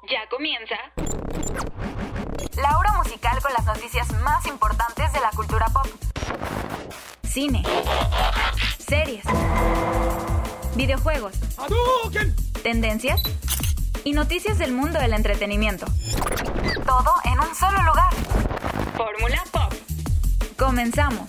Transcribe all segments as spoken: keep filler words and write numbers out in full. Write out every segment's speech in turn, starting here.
Ya comienza la hora musical con las noticias más importantes de la cultura pop. Cine, series, videojuegos, tendencias y noticias del mundo del entretenimiento. Todo en un solo lugar. Fórmula Pop. Comenzamos.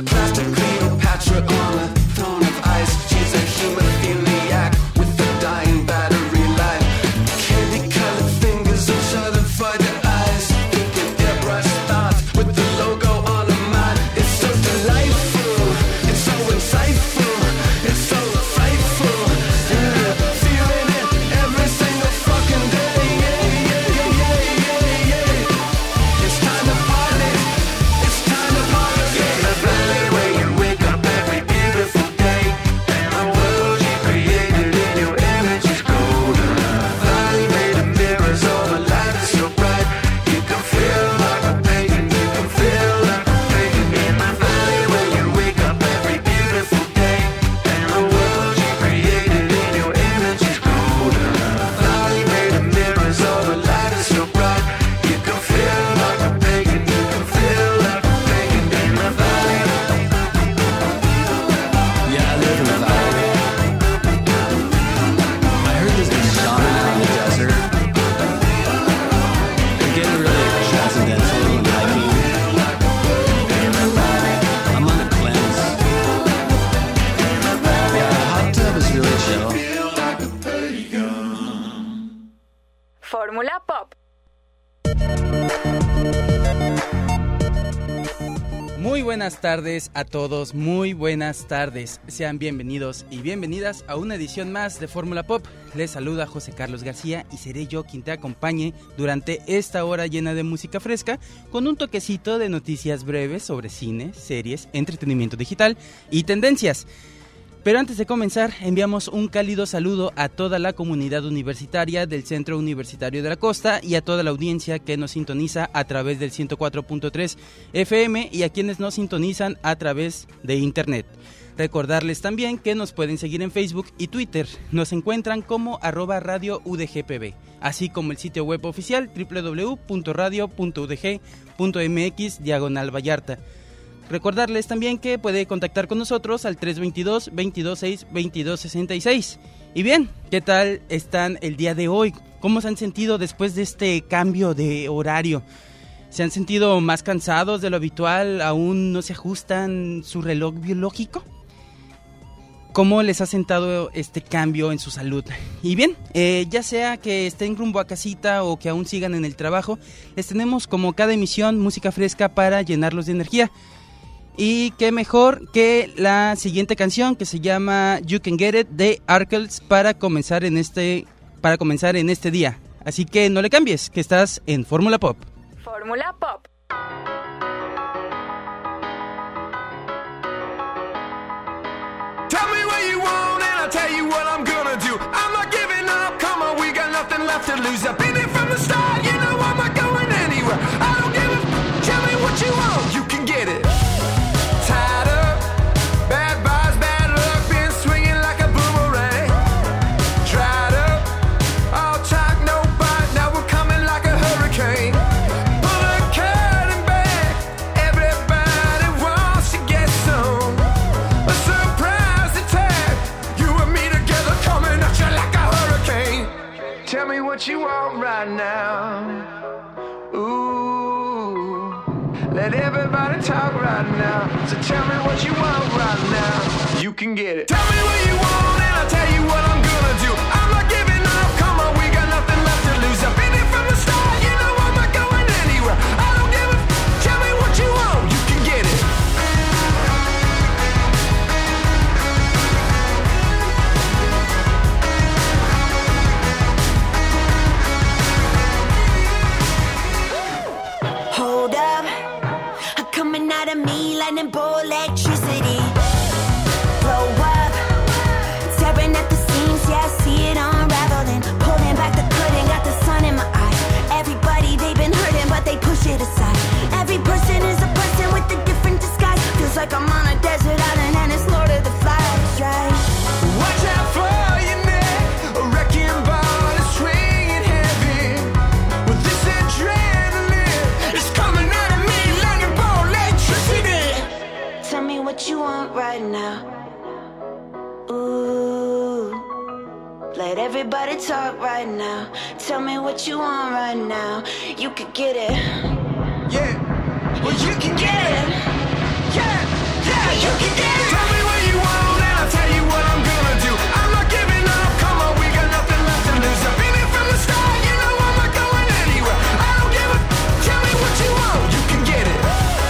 Fórmula Pop. Muy buenas tardes a todos, muy buenas tardes. Sean bienvenidos y bienvenidas a una edición más de Fórmula Pop. Les saluda José Carlos García y seré yo quien te acompañe durante esta hora llena de música fresca con un toquecito de noticias breves sobre cine, series, entretenimiento digital y tendencias. Pero antes de comenzar, enviamos un cálido saludo a toda la comunidad universitaria del Centro Universitario de la Costa y a toda la audiencia que nos sintoniza a través del ciento cuatro punto tres F M y a quienes nos sintonizan a través de internet. Recordarles también que nos pueden seguir en Facebook y Twitter. Nos encuentran como arroba radio U D G P B, así como el sitio web oficial doble u doble u doble u punto radio punto u d g punto m x diagonal Vallarta. Recordarles también que puede contactar con nosotros al tres dos dos, veintidós seis, veintidós sesenta y seis. Y bien, ¿qué tal están el día de hoy? ¿Cómo se han sentido después de este cambio de horario? ¿Se han sentido más cansados de lo habitual? ¿Aún no se ajustan su reloj biológico? ¿Cómo les ha sentado este cambio en su salud? Y bien, eh, ya sea que estén rumbo a casita o que aún sigan en el trabajo, les tenemos como cada emisión música fresca para llenarlos de energía. Y qué mejor que la siguiente canción que se llama You Can Get It de Arkells para comenzar en este para comenzar en este día. Así que no le cambies, que estás en Fórmula Pop. Fórmula Pop. Tell me what you want and I'll tell you what I'm gonna do. I'm not giving up, come on, we got nothing left to lose. I've been here from the start, you know I'm not going anywhere. I don't give a, tell me what you want, you can get it. Tied up, bad vibes, bad luck, been swinging like a boomerang. Dried up, all talk, no bite, now we're coming like a hurricane. Pull the curtain back, everybody wants to get some. A surprise attack, you and me together coming at you like a hurricane. Tell me what you want right now. Ooh, let everybody talk right now. So tell me what you want right now. You can get it. Tell me what you want and I'll tell you what I'm gonna do. I'm not giving up, come on, we got nothing left to lose. I've been here from the start, you know I'm not going anywhere. I don't give a, tell me what you want, you can get it. Hold up, coming out of me, lightning bolt electricity. Blow up, tearing at the seams, yeah, I see it unraveling. Pulling back the curtain, got the sun in my eyes. Everybody, they've been hurting, but they push it aside. Every person is a person with a different disguise. Feels like I'm on a desert island and it's Lord of the Flies, right? Watch out for your neck, a wrecking ball is swinging heavy. With this adrenaline, it's coming out of me, lightning bolt electricity. Tell me what you want right now. Ooh, let everybody talk right now. Tell me what you want right now. You could get it. Yeah, well you can get it. Yeah, yeah. You can get it. Tell me what you want and I'll tell you what I'm gonna do. I'm not giving up, come on, we got nothing left to lose. I've been here from the start, you know I'm not going anywhere. I don't give a, tell me what you want, you can get it.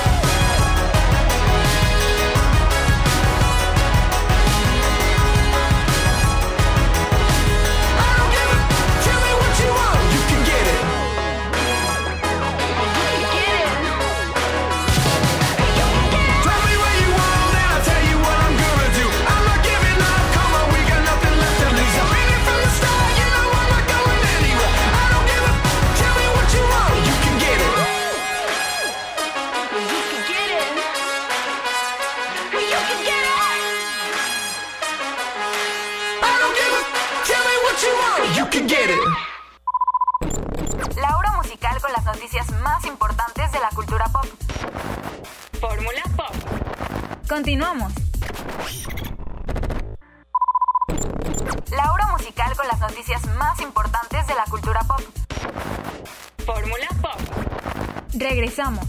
La hora musical con las noticias más importantes de la cultura pop. Fórmula Pop. Continuamos. La hora musical con las noticias más importantes de la cultura pop. Fórmula Pop. Regresamos.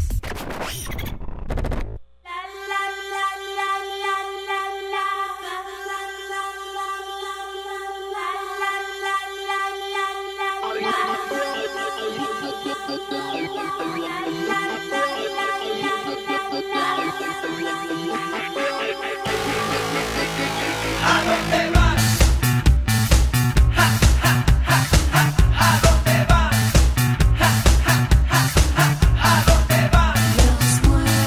¿A dónde vas? Ja, ja, ja, ja, ¿a dónde vas? Ja, ja, ja, ja, ¿a dónde vas? Los muebles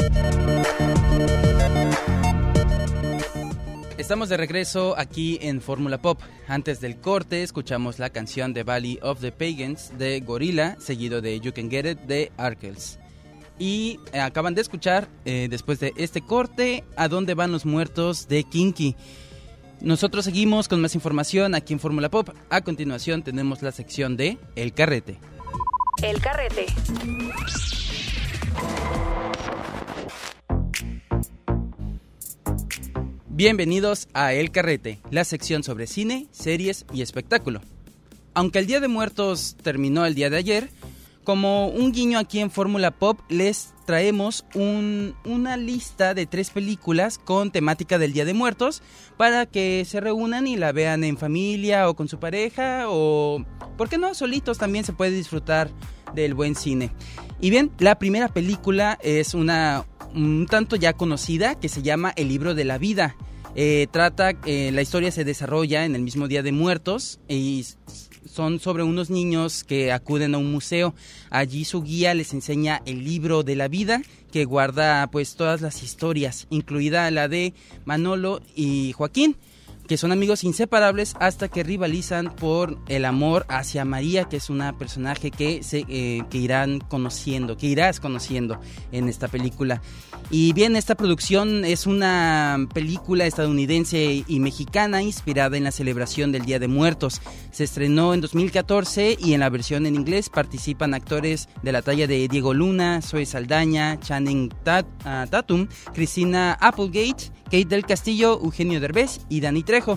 Estamos de regreso aquí en Fórmula Pop. Antes del corte escuchamos la canción de Valley of the Pagans de Gorilla, seguido de You Can Get It de Arkells. Y eh, acaban de escuchar, eh, después de este corte, ¿A dónde van los muertos? De Kinky. Nosotros seguimos con más información aquí en Fórmula Pop. A continuación tenemos la sección de El Carrete. El Carrete. Bienvenidos a El Carrete, la sección sobre cine, series y espectáculo. Aunque el Día de Muertos terminó el día de ayer, como un guiño aquí en Fórmula Pop, les traemos un, una lista de tres películas con temática del Día de Muertos para que se reúnan y la vean en familia o con su pareja o, ¿por qué no?, solitos también se puede disfrutar del buen cine. Y bien, la primera película es una un tanto ya conocida que se llama El Libro de la Vida. Eh, trata, eh, la historia se desarrolla en el mismo Día de Muertos y son sobre unos niños que acuden a un museo. Allí su guía les enseña el libro de la vida que guarda pues todas las historias, incluida la de Manolo y Joaquín, que son amigos inseparables hasta que rivalizan por el amor hacia María, que es una personaje que se eh, que irán conociendo, que irás conociendo en esta película. Y bien, esta producción es una película estadounidense y mexicana inspirada en la celebración del Día de Muertos. Se estrenó en dos mil catorce y en la versión en inglés participan actores de la talla de Diego Luna, Zoe Saldaña, Channing Tat- uh, Tatum, Christina Applegate, Kate del Castillo, Eugenio Derbez y Dani Trejo.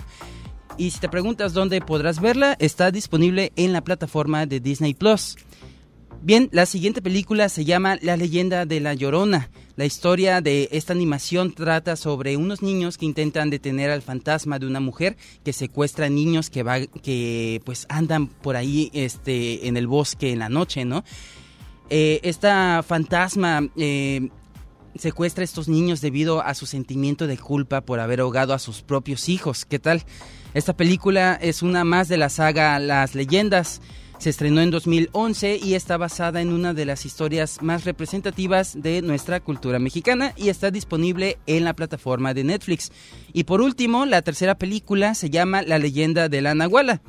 Y si te preguntas dónde podrás verla, está disponible en la plataforma de Disney Plus. Bien, la siguiente película se llama La Leyenda de la Llorona. La historia de esta animación trata sobre unos niños que intentan detener al fantasma de una mujer que secuestra niños que va, que pues andan por ahí este, en el bosque en la noche, ¿no? Eh, esta fantasma eh, secuestra a estos niños debido a su sentimiento de culpa por haber ahogado a sus propios hijos. ¿Qué tal? Esta película es una más de la saga Las Leyendas. Se estrenó en dos mil once y está basada en una de las historias más representativas de nuestra cultura mexicana y está disponible en la plataforma de Netflix. Y por último, la tercera película se llama La Leyenda de la Nahuala.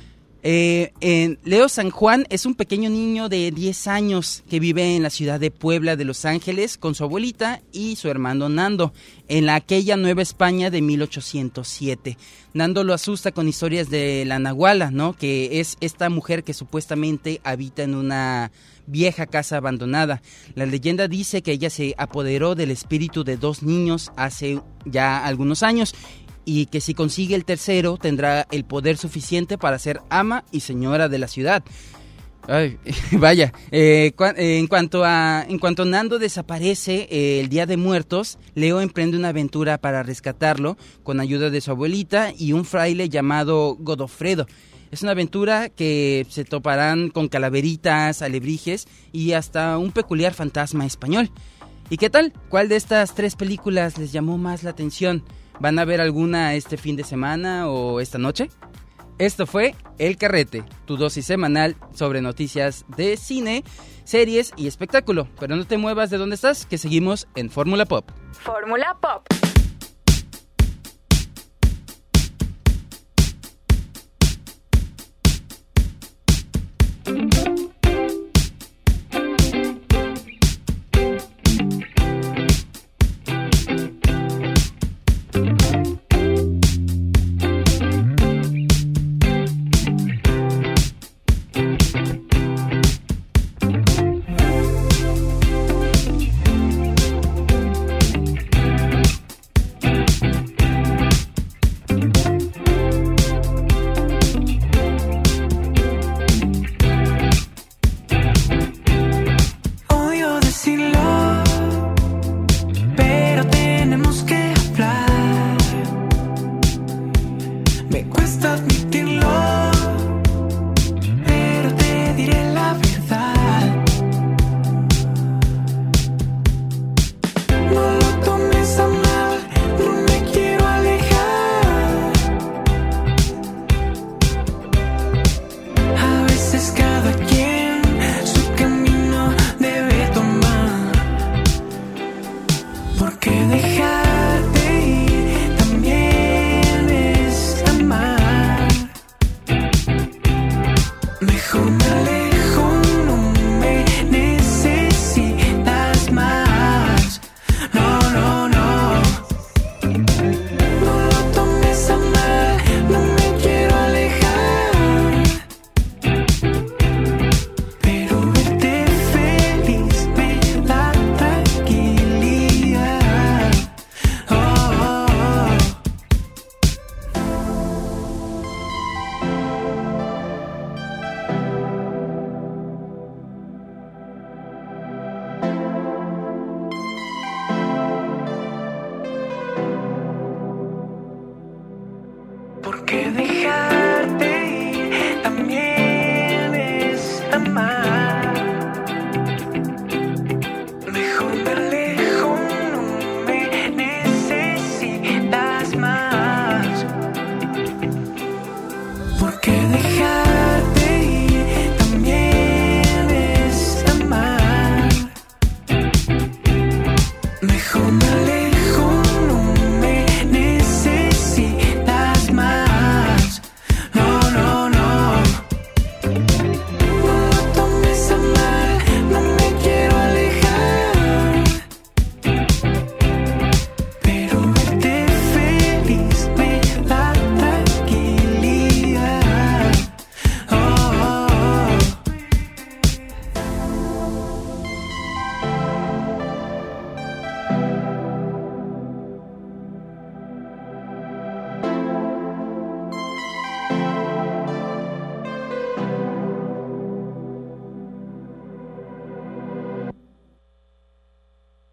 Eh, en Leo San Juan es un pequeño niño de diez años que vive en la ciudad de Puebla de Los Ángeles con su abuelita y su hermano Nando, en la aquella Nueva España de mil ochocientos siete. Nando lo asusta con historias de la Nahuala, ¿no?, que es esta mujer que supuestamente habita en una vieja casa abandonada. La leyenda dice que ella se apoderó del espíritu de dos niños hace ya algunos años y que si consigue el tercero tendrá el poder suficiente para ser ama y señora de la ciudad. Ay, vaya, eh, cu- eh, en cuanto a en cuanto Nando desaparece eh, el Día de Muertos, Leo emprende una aventura para rescatarlo con ayuda de su abuelita y un fraile llamado Godofredo. Es una aventura que se toparán con calaveritas, alebrijes y hasta un peculiar fantasma español. ¿Y qué tal? ¿Cuál de estas tres películas les llamó más la atención? ¿Van a ver alguna este fin de semana o esta noche? Esto fue El Carrete, tu dosis semanal sobre noticias de cine, series y espectáculo. Pero no te muevas de donde estás, que seguimos en Fórmula Pop. Fórmula Pop. Cada quien su camino debe tomar.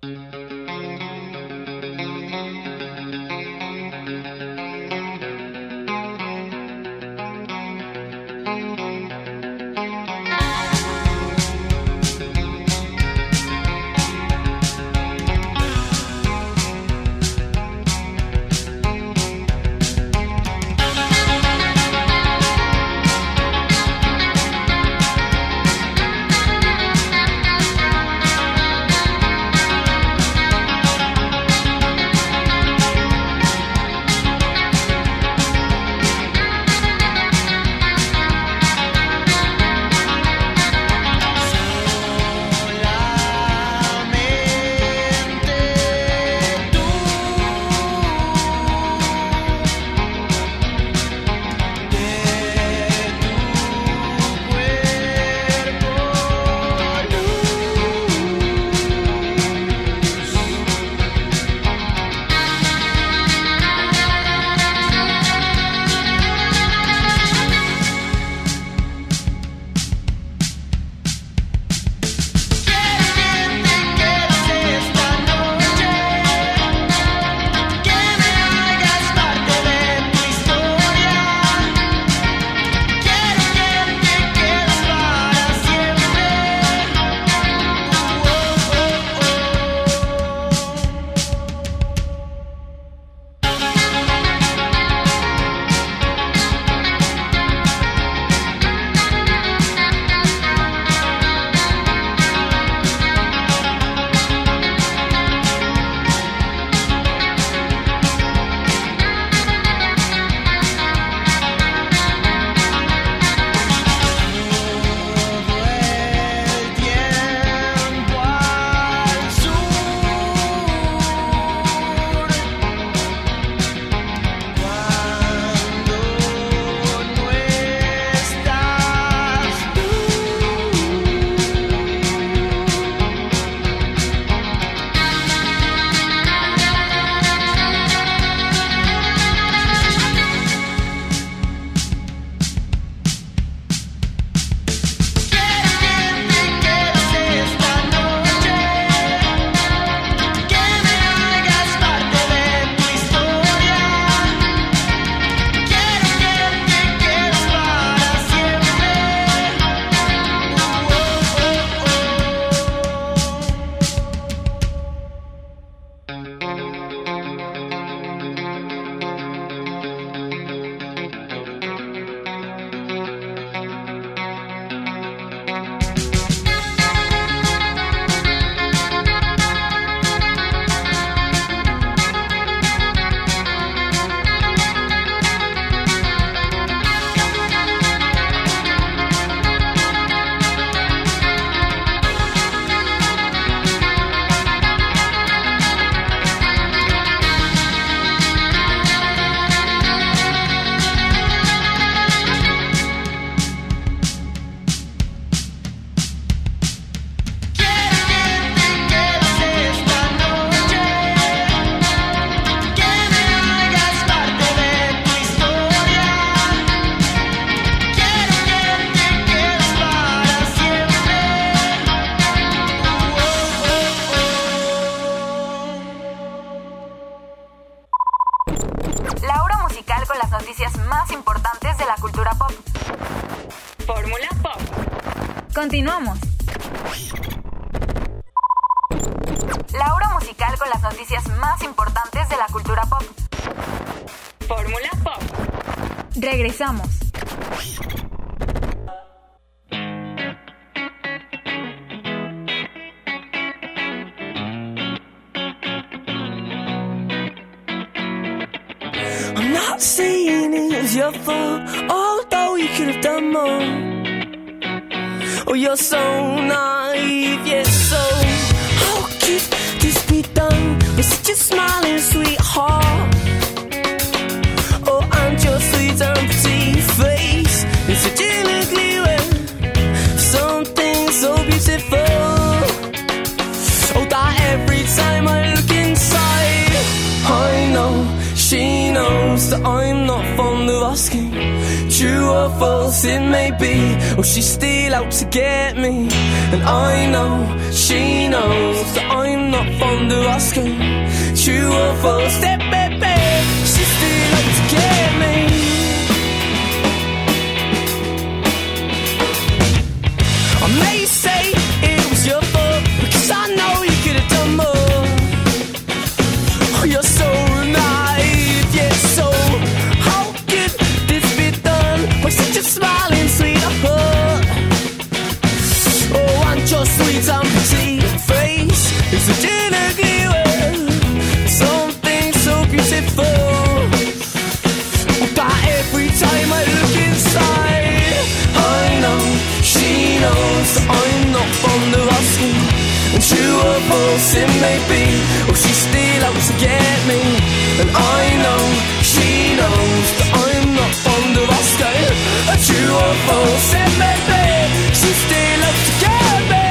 Continuamos. La hora musical con las noticias más importantes de la cultura pop. Fórmula Pop. Regresamos. I'm not saying it was your fault, although you could have done more. Oh, you're so naive, yet so how could this be done with such a smiling sweetheart? Oh, and your sweet empty face in such an ugly way, something so beautiful. Oh, that every time I look inside, I know she knows that I'm not fond of asking. True or false it may be, oh, she's still out to get me. And I know she knows that I'm not fond of asking. True or false, that baby, she still out to get me. I may say it was your fault, because I know you could have done more. Oh, you're so naive, yeah, so how could this be done by such a smiling sweetheart? Oh, and your sweet and pretty face is a genie with something so beautiful. But every time I look inside, I know she knows that I'm not fond of asking. And true or false it may be, oh, she's still out to get me. And I know she knows that I'm not fond of asking. And true or false it may be, she's still out to get me.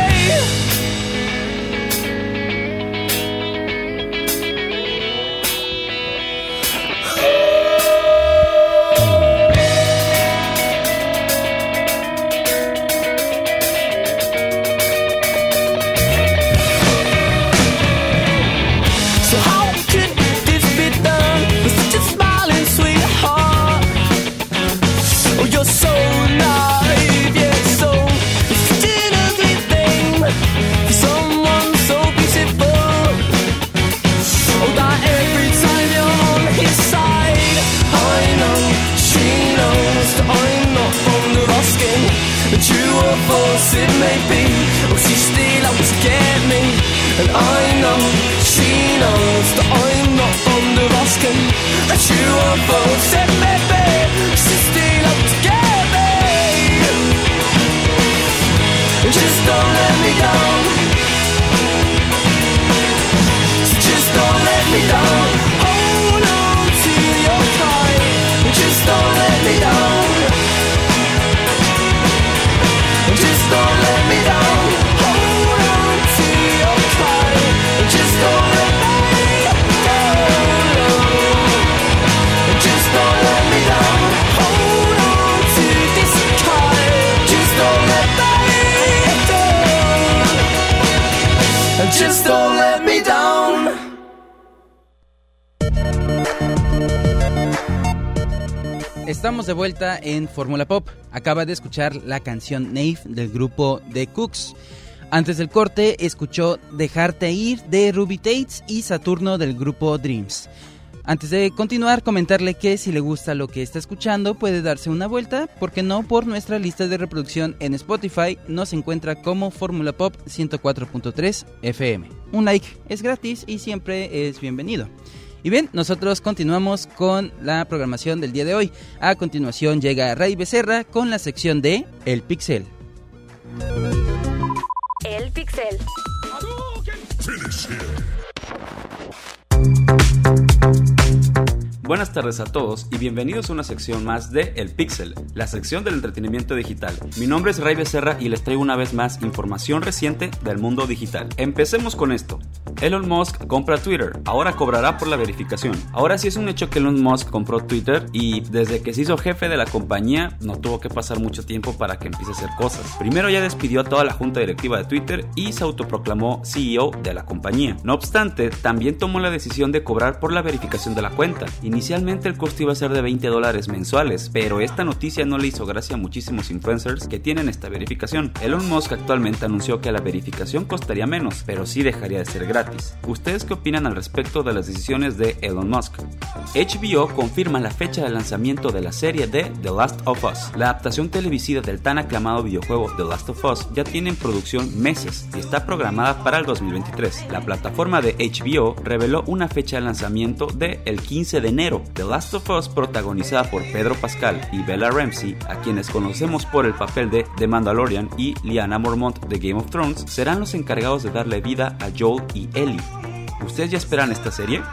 It may be, oh, she's still out to get me. And I know she knows that I'm not fond of asking. And true or false it may be, she's still out to get me. Just don't let me down. Just don't let me down. Hold on to your kite. Just don't let me down. Just don't let me down. Hold on to your kite. Just don't let me down. Just don't let me down. Hold on to this kite. Just don't let me down. Just don't let me down. Estamos de vuelta en Fórmula Pop. Acaba de escuchar la canción Naive del grupo The Cooks. Antes del corte escuchó Dejarte Ir de Ruby Tates y Saturno del grupo Dreams. Antes de continuar, comentarle que si le gusta lo que está escuchando puede darse una vuelta, ¿por qué no?, por nuestra lista de reproducción en Spotify. Nos encuentra como Fórmula Pop ciento cuatro punto tres F M. Un like es gratis y siempre es bienvenido. Y bien, nosotros continuamos con la programación del día de hoy. A continuación llega Ray Becerra con la sección de El Pixel. El Pixel. Buenas tardes a todos y bienvenidos a una sección más de El Pixel, la sección del entretenimiento digital. Mi nombre es Ray Becerra y les traigo una vez más información reciente del mundo digital. Empecemos con esto. Elon Musk compra Twitter, ahora cobrará por la verificación. Ahora sí es un hecho que Elon Musk compró Twitter y desde que se hizo jefe de la compañía no tuvo que pasar mucho tiempo para que empiece a hacer cosas. Primero ya despidió a toda la junta directiva de Twitter y se autoproclamó C E O de la compañía. No obstante, también tomó la decisión de cobrar por la verificación de la cuenta. Inicialmente el costo iba a ser de veinte dólares mensuales, pero esta noticia no le hizo gracia a muchísimos influencers que tienen esta verificación. Elon Musk actualmente anunció que la verificación costaría menos, pero sí dejaría de ser gratis. ¿Ustedes qué opinan al respecto de las decisiones de Elon Musk? H B O confirma la fecha de lanzamiento de la serie de The Last of Us. La adaptación televisiva del tan aclamado videojuego The Last of Us ya tiene en producción meses y está programada para el dos mil veintitrés. La plataforma de H B O reveló una fecha de lanzamiento de el quince de enero. The Last of Us, protagonizada por Pedro Pascal y Bella Ramsey, a quienes conocemos por el papel de The Mandalorian y Lyanna Mormont de Game of Thrones, serán los encargados de darle vida a Joel y Ellie. ¿Ustedes ya esperan esta serie?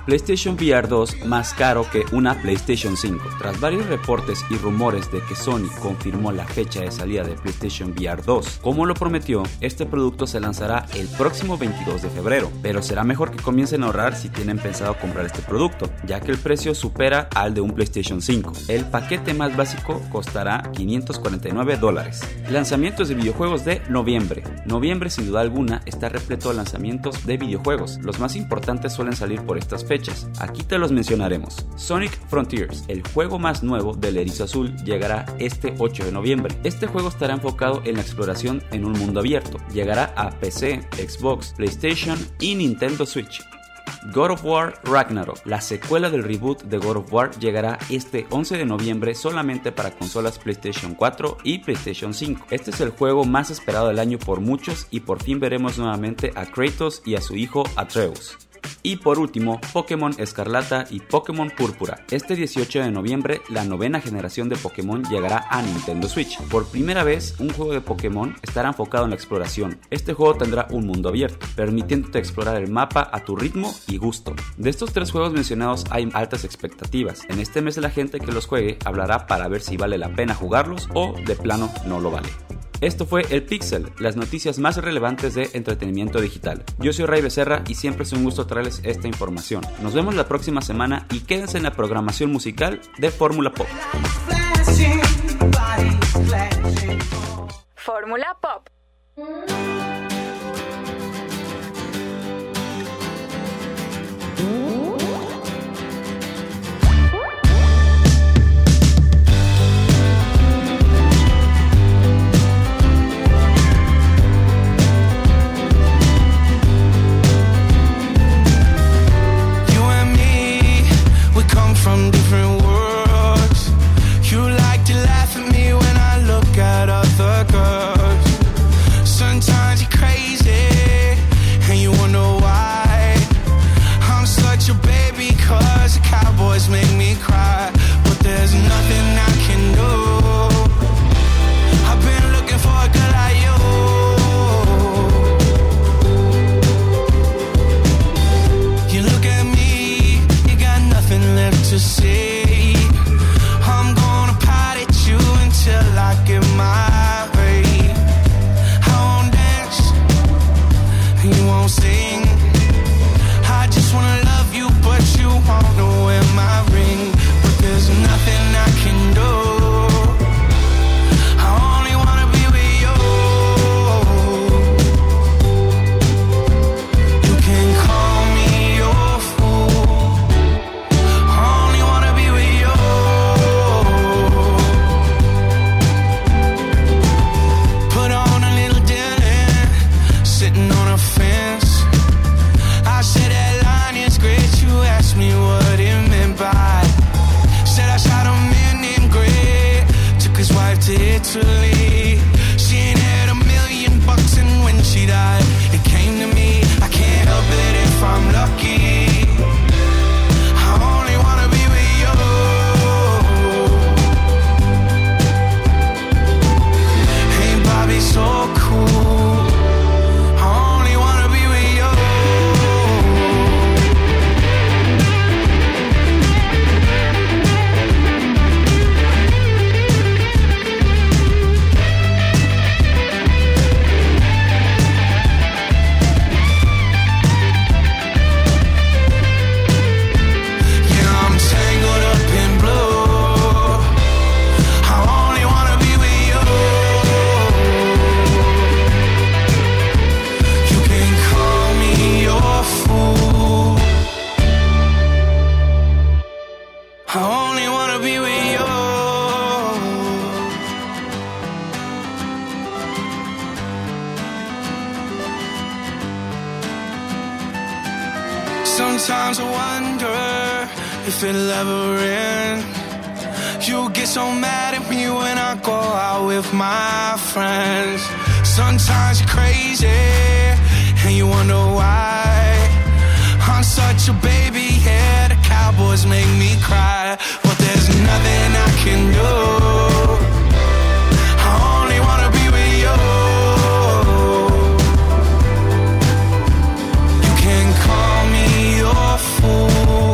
PlayStation V R dos más caro que una PlayStation cinco. Tras varios reportes y rumores de que Sony confirmó la fecha de salida de PlayStation V R dos, como lo prometió, este producto se lanzará el próximo veintidós de febrero, pero será mejor que comiencen a ahorrar si tienen pensado comprar este producto, ya que el precio supera al de un PlayStation cinco. El paquete más básico costará quinientos cuarenta y nueve dólares. Lanzamientos de videojuegos de noviembre. Noviembre sin duda alguna está repleto de lanzamientos de videojuegos. Los más importantes suelen salir por estas fechas. Aquí te los mencionaremos. Sonic Frontiers, el juego más nuevo del Erizo Azul, llegará este ocho de noviembre. Este juego estará enfocado en la exploración en un mundo abierto. Llegará a P C, Xbox, PlayStation y Nintendo Switch. God of War Ragnarok, la secuela del reboot de God of War, llegará este once de noviembre solamente para consolas PlayStation cuatro y PlayStation cinco. Este es el juego más esperado del año por muchos y por fin veremos nuevamente a Kratos y a su hijo Atreus. Y por último, Pokémon Escarlata y Pokémon Púrpura. Este dieciocho de noviembre, la novena generación de Pokémon llegará a Nintendo Switch. Por primera vez, un juego de Pokémon estará enfocado en la exploración. Este juego tendrá un mundo abierto, permitiéndote explorar el mapa a tu ritmo y gusto. De estos tres juegos mencionados hay altas expectativas. En este mes la gente que los juegue hablará para ver si vale la pena jugarlos o de plano no lo vale. Esto fue El Pixel, las noticias más relevantes de entretenimiento digital. Yo soy Ray Becerra y siempre es un gusto traerles esta información. Nos vemos la próxima semana y quédense en la programación musical de Fórmula Pop. Fórmula Pop. From different worlds, you like to laugh at me when I look at other girls. Sometimes you're crazy and you wonder why. I'm such a baby cause the Cowboys make me cry, but there's nothing I can do. I've been looking for a girl like you. You look at me, you got nothing left to say. I'm gonna pot at you until I get my way. I won't dance, and you won't sing. I just wanna love you, but you won't wear my ring. But there's nothing I can do. I only wanna be with you. You can call me your fool. Only wanna be with you. Put on a little dinner, sitting on a fence. I said that line is great. You asked me what it meant by. Said I shot a man named Grey, took his wife to Italy. She ain't had a million bucks, and when she died, it came to me. I can't help it if I'm lucky. I only wanna be with you. Hey, Bobby, so cool. I only wanna be with you. Yeah, I'm tangled up in blue. I only wanna be with you. You can call me your fool. I only wanna be with you. Sometimes I wonder if it'll ever end. You get so mad at me when I go out with my friends. Sometimes you're crazy and you wonder why. I'm such a baby, yeah, the Cowboys make me cry. But there's nothing I can do. I only wanna be with you. You can call me your fool.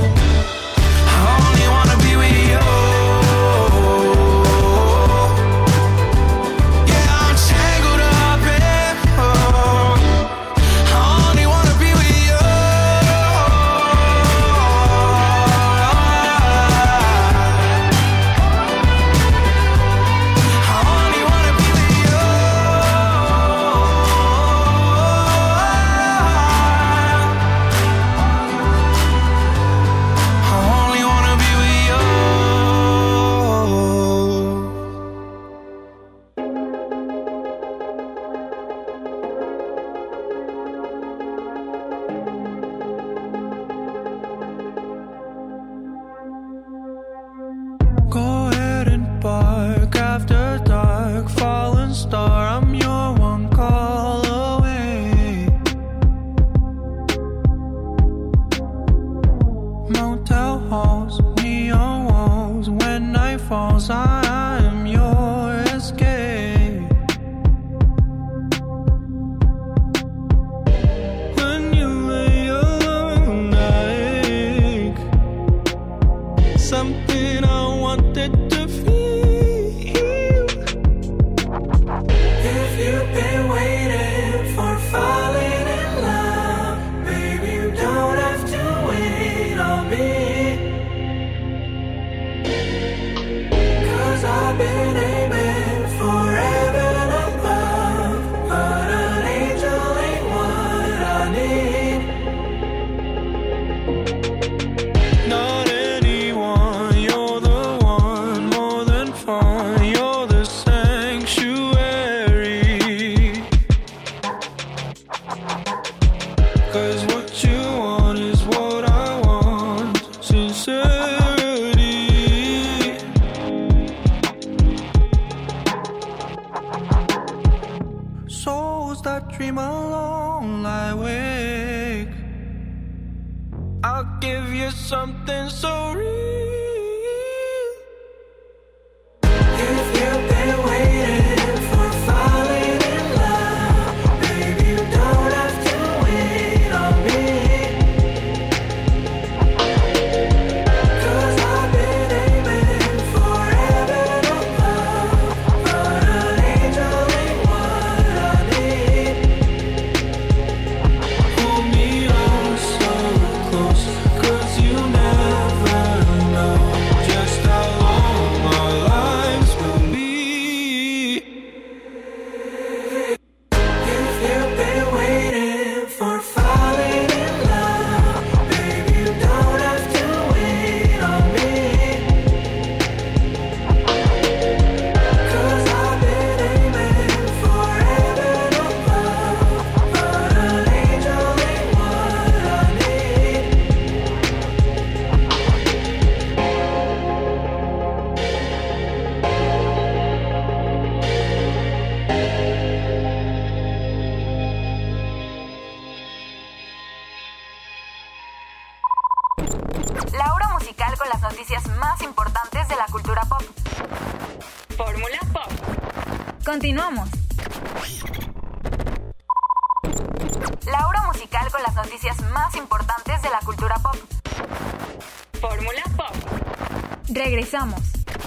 'cause what you want is what I want. Sincerity. Souls that dream alone lie awake. I'll give you something so real. If you've been waiting for falling in love, baby, you don't have to wait on me. 'Cause I've been aiming for heaven above, but an angel ain't what I need. Hold me oh so close, 'cause you never know just how long our lives will be. If you've been waiting for falling in love, baby, you don't have to wait on me. 'Cause I've been aiming for heaven above, but an angel ain't what I need. La hora musical con las noticias más importantes de la cultura pop. Fórmula Pop. Continuamos. La hora musical con las noticias más importantes de la cultura pop. Fórmula Pop. Regresamos.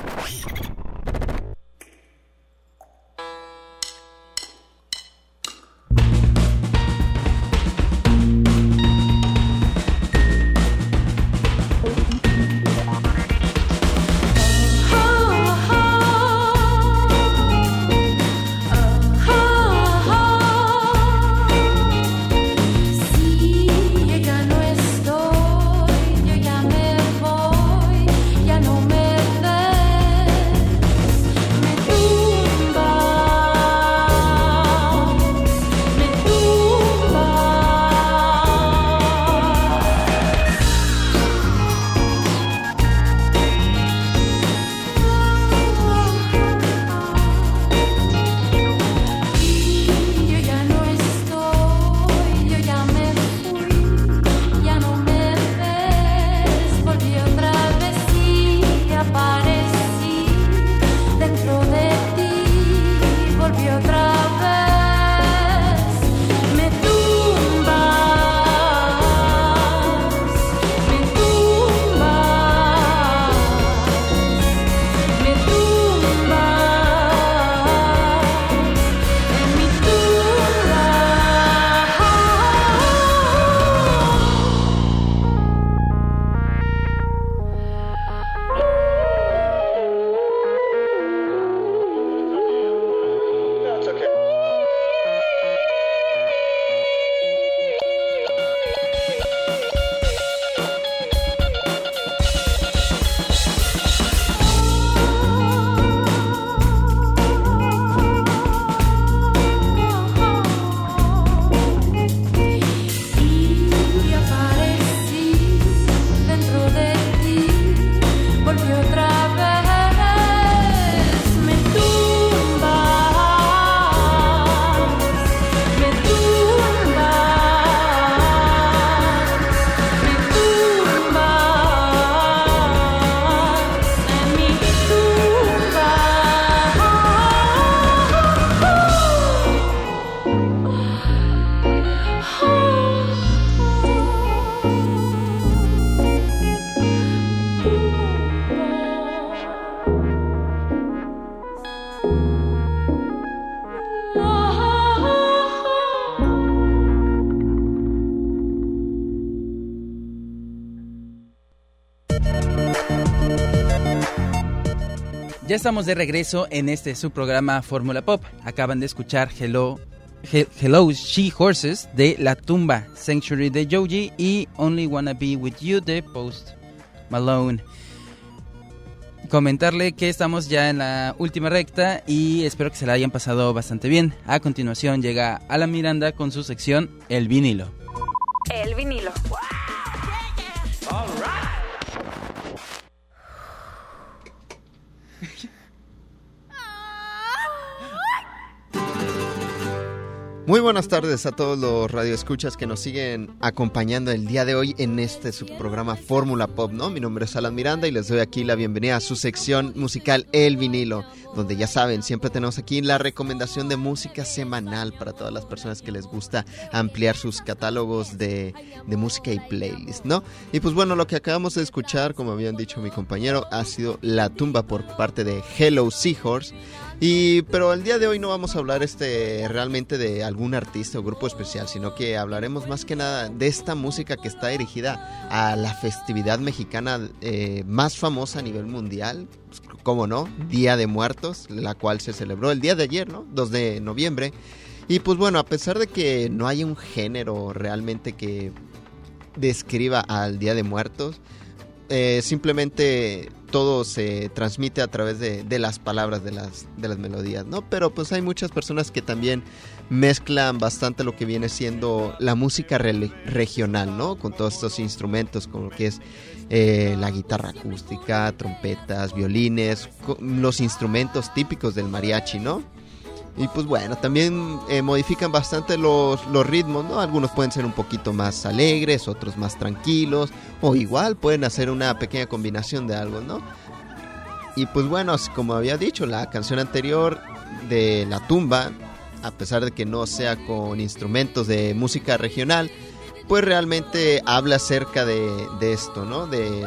Si yo ya no estoy, yo ya me voy, ya no me ves, me tumbas, me tumbas. Y yo ya no estoy, yo ya me fui, ya no me ves, volví otra vez y aparecí dentro de ti, volví otra vez, me tumbas, me tumbas, me tumbas. En mi tumba. Y aparecí dentro de ti, volví otra vez, me tumbas, me tumbas, me tumbas, en mi tumba. Ya estamos de regreso en este subprograma Fórmula Pop. Acaban de escuchar Hello, He- Hello She Horses de La Tumba, Sanctuary de Joji y Only Wanna Be With You de Post Malone. Comentarle que estamos ya en la última recta y espero que se la hayan pasado bastante bien. A continuación llega Alan Miranda con su sección El Vinilo. El vinilo. Muy buenas tardes a todos los radioescuchas que nos siguen acompañando el día de hoy en este subprograma Fórmula Pop, ¿no? Mi nombre es Alan Miranda y les doy aquí la bienvenida a su sección musical El Vinilo, donde ya saben, siempre tenemos aquí la recomendación de música semanal para todas las personas que les gusta ampliar sus catálogos de, de música y playlist, ¿no? Y pues bueno, lo que acabamos de escuchar, como habían dicho mi compañero, ha sido La Tumba por parte de Hello Seahorse. Y pero el día de hoy no vamos a hablar este realmente de algún artista o grupo especial, sino que hablaremos más que nada de esta música que está dirigida a la festividad mexicana eh, más famosa a nivel mundial, pues, ¿cómo no? Día de Muertos, la cual se celebró el día de ayer, ¿no? dos de noviembre. Y pues bueno, a pesar de que no hay un género realmente que describa al Día de Muertos, eh, simplemente todo se transmite a través de, de las palabras, de las, de las melodías, ¿no? Pero pues hay muchas personas que también mezclan bastante lo que viene siendo la música re- regional, ¿no? Con todos estos instrumentos, como que es eh, la guitarra acústica, trompetas, violines, los instrumentos típicos del mariachi, ¿no? Y pues bueno, también eh, modifican bastante los, los ritmos, ¿no? Algunos pueden ser un poquito más alegres, otros más tranquilos, o igual pueden hacer una pequeña combinación de algo, ¿no? Y pues bueno, como había dicho, la canción anterior de La Tumba, a pesar de que no sea con instrumentos de música regional, pues realmente habla acerca de, de esto, ¿no? De...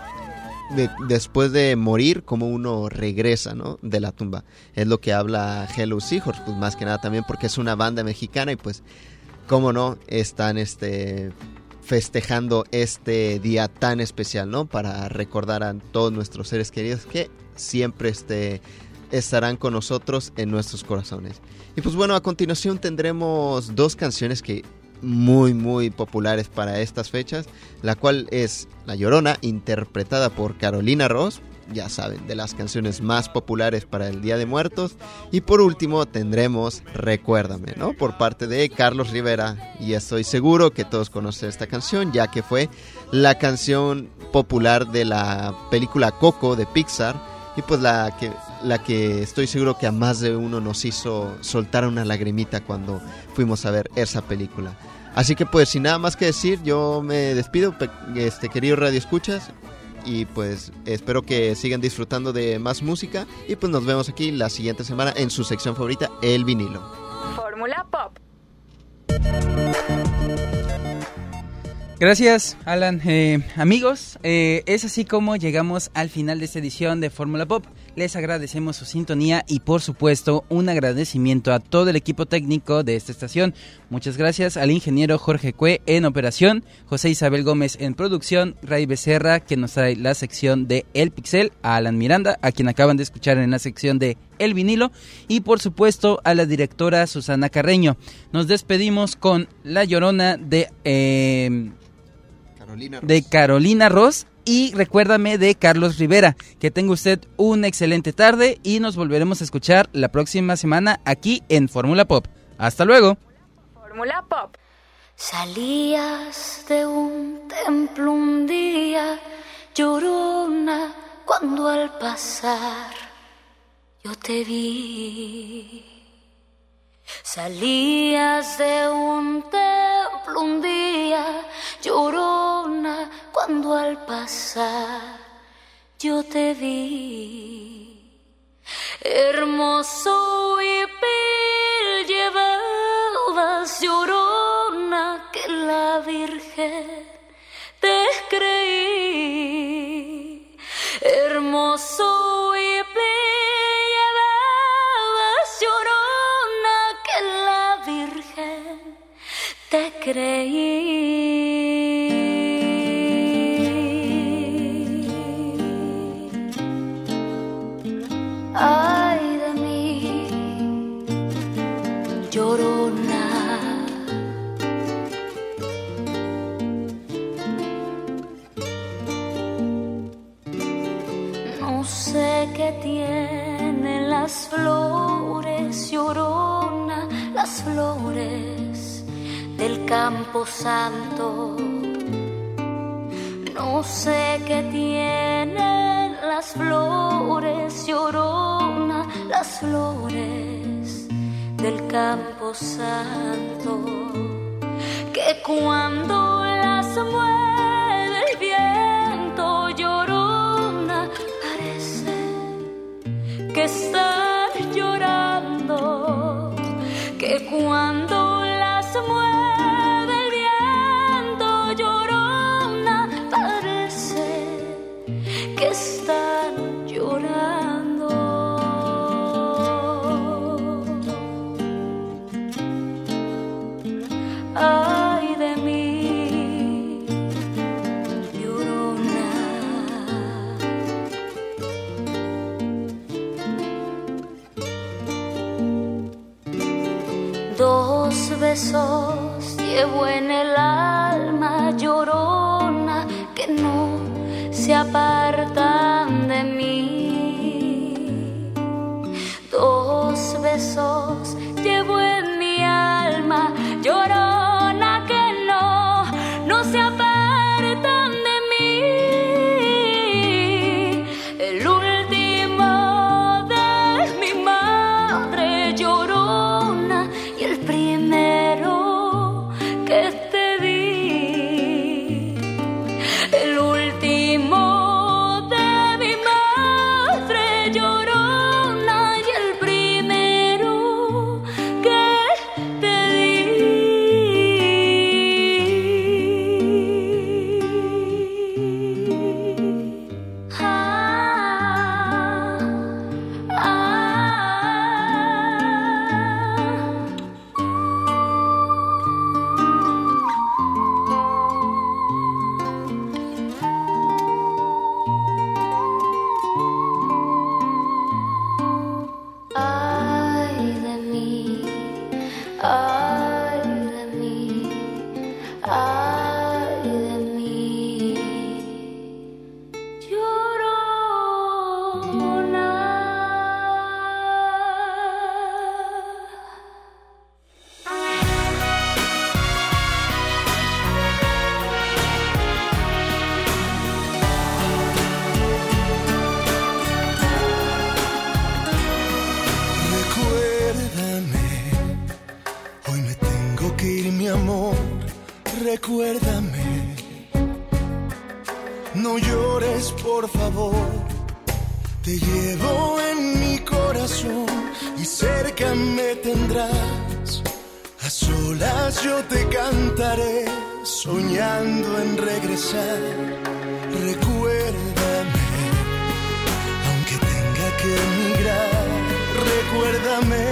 De, después de morir, como uno regresa, ¿no? De la tumba. Es lo que habla Hello Seahorse, pues más que nada también porque es una banda mexicana y pues, cómo no, están este festejando este día tan especial, ¿no? Para recordar a todos nuestros seres queridos que siempre este, estarán con nosotros en nuestros corazones. Y pues bueno, a continuación tendremos dos canciones que muy muy populares para estas fechas, la cual es La Llorona, interpretada por Carolina Ross, ya saben, de las canciones más populares para el Día de Muertos. Y por último tendremos Recuérdame, ¿no? Por parte de Carlos Rivera, y estoy seguro que todos conocen esta canción, ya que fue la canción popular de la película Coco de Pixar, y pues la que, la que estoy seguro que a más de uno nos hizo soltar una lagrimita cuando fuimos a ver esa película. Así que pues sin nada más que decir, yo me despido, este querido Radio Escuchas, y pues espero que sigan disfrutando de más música, y pues nos vemos aquí la siguiente semana en su sección favorita, El Vinilo. Fórmula Pop. Gracias, Alan. Eh, amigos, eh, es así como llegamos al final de esta edición de Fórmula Pop. Les agradecemos su sintonía y, por supuesto, un agradecimiento a todo el equipo técnico de esta estación. Muchas gracias al ingeniero Jorge Cue en operación, José Isabel Gómez en producción, Ray Becerra, que nos trae la sección de El Pixel, a Alan Miranda, a quien acaban de escuchar en la sección de El Vinilo, y por supuesto a la directora Susana Carreño. Nos despedimos con La Llorona de... Eh, Carolina Ross. de Carolina Ross y Recuérdame de Carlos Rivera. Que tenga usted una excelente tarde y nos volveremos a escuchar la próxima semana aquí en Fórmula Pop. Hasta luego. Fórmula Pop. Salías de un templo un día, llorona, cuando al pasar yo te vi. Salías de un templo un día, llorona, cuando al pasar yo te vi. Hermoso y vil llevabas, llorona, que la Virgen te creí. Hermoso y vil llevabas, llorona, que la Virgen te creí. Ay de mí, llorona. No sé qué tienen las flores, llorona, las flores del Camposanto. No sé qué tienen las flores, Llorona, las flores del Camposanto, que cuando las mueve el viento, Llorona, parece que están llorando, que cuando las mueve el viento, Llorona, parece que están llorando. Ay de mí, Llorona. Dos besos llevo en el alma, Llorona, que no se apartan de mí. Dos besos llevo en mi alma, Llorona, que no, no se apartan de mí. El último de mi madre, Llorona, y el primero que te di. El último de mi madre, Llorona, y el primero que te di. Ah, ah. Ay de mí, ay de mí, ay de mí, Llorona. Recuérdame, hoy me tengo que ir, mi amor. Recuérdame, no llores, por favor. Te llevo en mi corazón y cerca me tendrás. A solas yo te cantaré, soñando en regresar. Recuérdame, aunque tenga que emigrar. Recuérdame,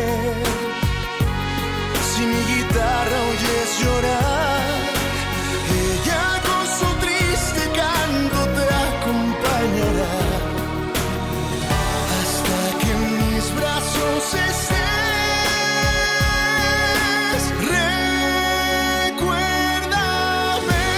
si mi guitarra oyes llorar, ella con su triste canto te acompañará hasta que en mis brazos estés. Recuérdame.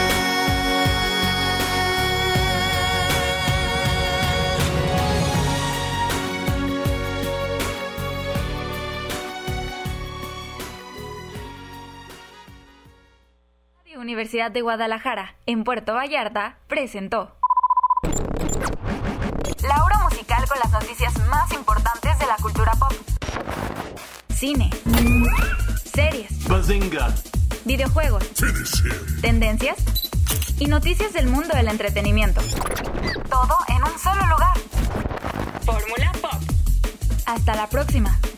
Universidad de Guadalajara, en Puerto Vallarta, presentó la hora musical con las noticias más importantes de la cultura pop. Cine, series, Bazinga, videojuegos, tendencias y noticias del mundo del entretenimiento. Todo en un solo lugar. Fórmula Pop. Hasta la próxima.